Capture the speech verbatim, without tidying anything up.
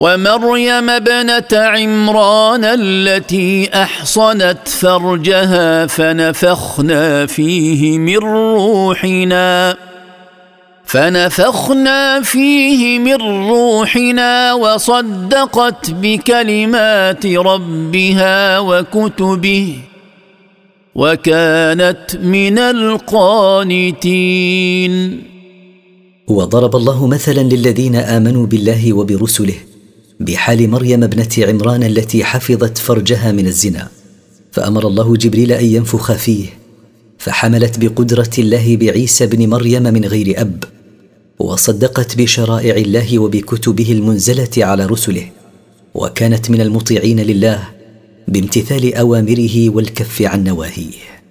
ومريم ابنة عمران التي أحصنت فرجها فنفخنا فيه من روحنا فنفخنا فيه من روحنا وصدقت بكلمات ربها وكتبه وكانت من القانتين. وضرب الله مثلا للذين آمنوا بالله وبرسله بحال مريم ابنة عمران التي حفظت فرجها من الزنا، فأمر الله جبريل أن ينفخ فيه، فحملت بقدرة الله بعيسى بن مريم من غير أب، وصدقت بشرائع الله وبكتبه المنزلة على رسله، وكانت من المطيعين لله بامتثال أوامره والكف عن نواهيه.